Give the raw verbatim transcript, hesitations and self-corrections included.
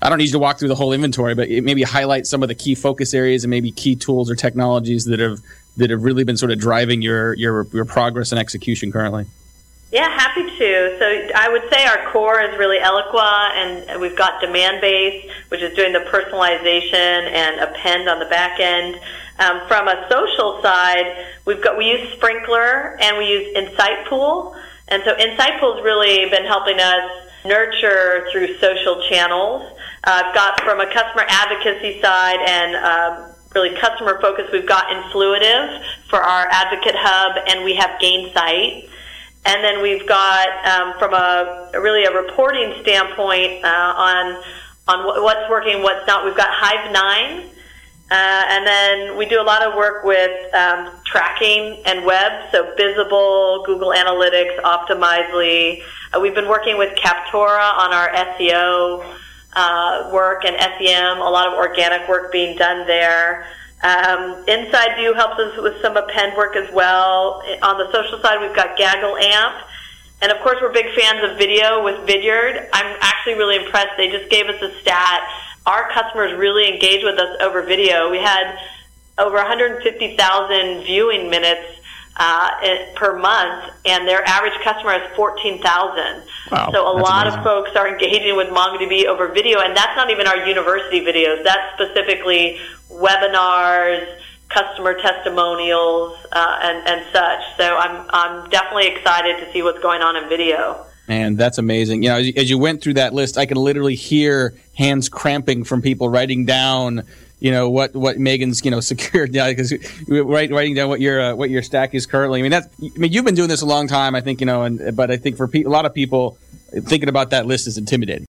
I don't need you to walk through the whole inventory, but maybe highlight some of the key focus areas and maybe key tools or technologies that have that have really been sort of driving your your, your progress and execution currently. Yeah, happy to. So I would say our core is really Eloqua, and we've got Demandbase, which is doing the personalization, and Append on the back end. Um, from a social side, we've got we use Sprinklr and we use Insightpool, and so Insightpool's really been helping us nurture through social channels. Uh, I've got from a customer advocacy side and um, really customer focus, we've got Influitive for our Advocate Hub, and we have Gainsight. And then we've got, um, from a, a really a reporting standpoint, uh, on on what's working, what's not, we've got Hive nine. Uh, and then we do a lot of work with um, tracking and web, so Visible, Google Analytics, Optimizely. Uh, we've been working with Captora on our S E O uh, work and S E M, a lot of organic work being done there. Um, Inside View helps us with some append work as well. On the social side, we've got Gaggle Amp. And of course, we're big fans of video with Vidyard. I'm actually really impressed. They just gave us a stat. Our customers really engage with us over video. We had over one hundred fifty thousand viewing minutes uh, per month, and their average customer has fourteen thousand. Wow, so a lot amazing. of folks are engaging with MongoDB over video, and that's not even our university videos. That's specifically webinars, customer testimonials, uh, and, and such. So I'm I'm definitely excited to see what's going on in video. And that's amazing. You know, as you, as you went through that list, I can literally hear hands cramping from people writing down, you know, what, what Megan's, you know, secured. Yeah, because writing down what your uh, what your stack is currently. I mean, that's. I mean, you've been doing this a long time, I think, you know, and but I think for pe- a lot of people, thinking about that list is intimidating.